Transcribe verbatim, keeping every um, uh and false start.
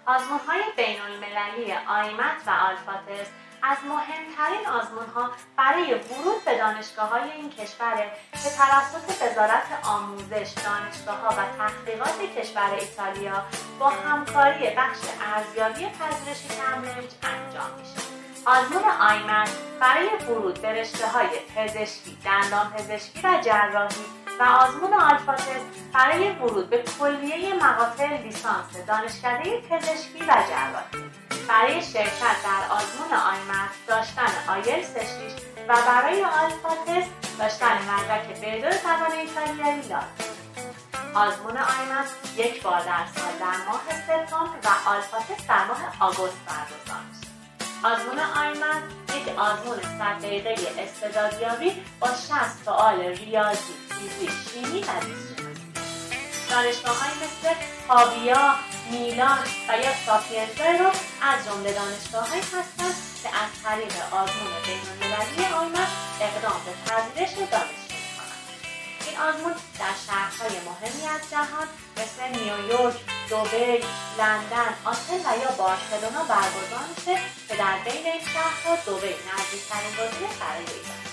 آزمون‌های بین‌المللی آیمت و آلفا تست از مهمترین آزمون‌ها برای ورود به دانشگاه‌های این کشوره که توسط وزارت آموزش، دانشگاه‌ها و تحقیقات کشور ایتالیا با همکاری بخش ارزیابی پذیرش کمبریج انجام میشه. آزمون آیمت برای ورود به رشته‌های پزشکی، دندانپزشکی و جراحی و آزمون آلفا تست برای ورود به کلیه مقاطع لیسانس دانشکده پزشکی و جراحی. برای شرکت در آزمون آیمت داشتن آیلتس شش و برای آلفا تست داشتن مدرک بی دو زبان ایتالیایی لازم. آزمون آیمت یک بار در سال در ماه سپتامبر و آلفا تست در ماه آگوست برگزار میشه. آزمون آیمت یک آزمون صد دقیقه استعدادیابی با شصت سوال ریاضی، فیزیک، شیمی و زیست شناسی. دانشگاه‌هایی مثل پاویا، میلان و یا ساپینزا رو از جمله دانشگاه‌هایی هستند که از طریق آزمون بین‌المللی آیمت اقدام به پذیرش دانشجو می‌کنند. این آزمون در شهرهای مهمی از جهان مثل نیویورک، دبی، لندن، آتن و یا بارسلونا برگزار میشه که در بین این شهرها دبی نزدیکترین گزینه برای ایران.